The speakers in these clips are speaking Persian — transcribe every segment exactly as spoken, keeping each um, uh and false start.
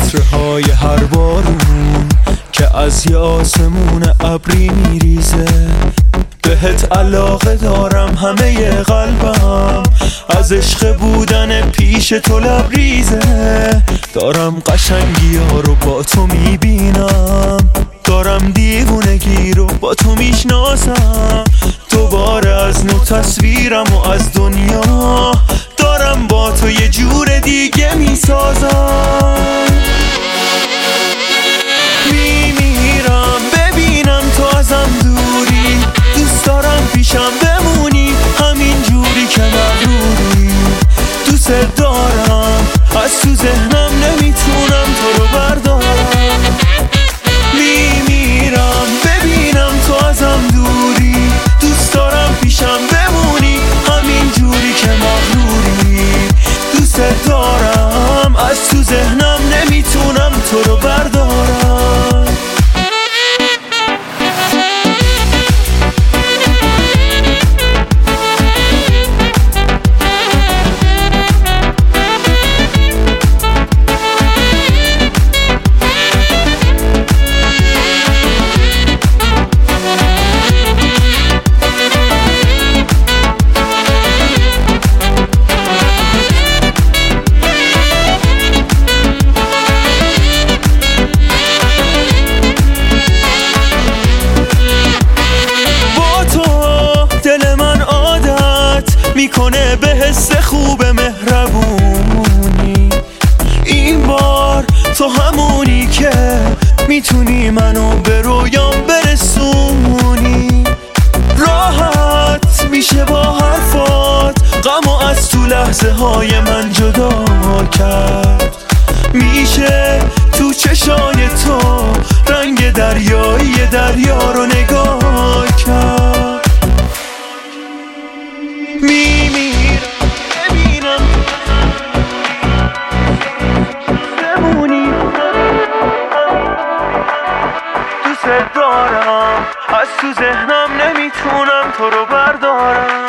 قطره های هر بارون که از یه آسمون ابری میریزه. بهت علاقه دارم همه قلبم، از عشق بودن پیش تو لبریزه. دارم قشنگی ها رو با تو میبینم، دارم دیوونگی رو با تو میشناسم. دوباره از نو تصویرم و از دنیا دارم با تو یه جور دیگه میسازم. میمیرم ببینم تو ازم دوری، دوست دارم پیشم بمونی همین جوری که مغروری. دوست دارم از تو ذهنم نمیتونم تو رو بردارم. میمیرم ببینم تو ازم دوری، دوست دارم پیشم بمونی همین جوری که مغروری. دوست دارم از تو ذهنم نمیتونم تو رو بردارم. میکنه به حس خوب مهربونی. این بار تو همونی که میتونی منو به رویام برسونی. راحت میشه با حرفات غمو از تو لحظه های من جدا کرد. میشه تو چشای تو رنگ دریایی دریا رو نگاه کرد. میمیرم ببینم بمونی، دوست دارم از تو ذهنم نمیتونم تو رو بردارم.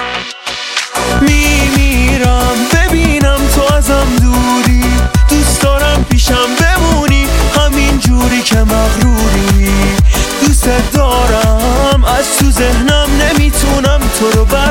میمیرم ببینم تو ازم دوری، دوست دارم پیشم بمونی همین جوری که مغروری. دوست دارم از تو ذهنم نمیتونم تو رو بردارم.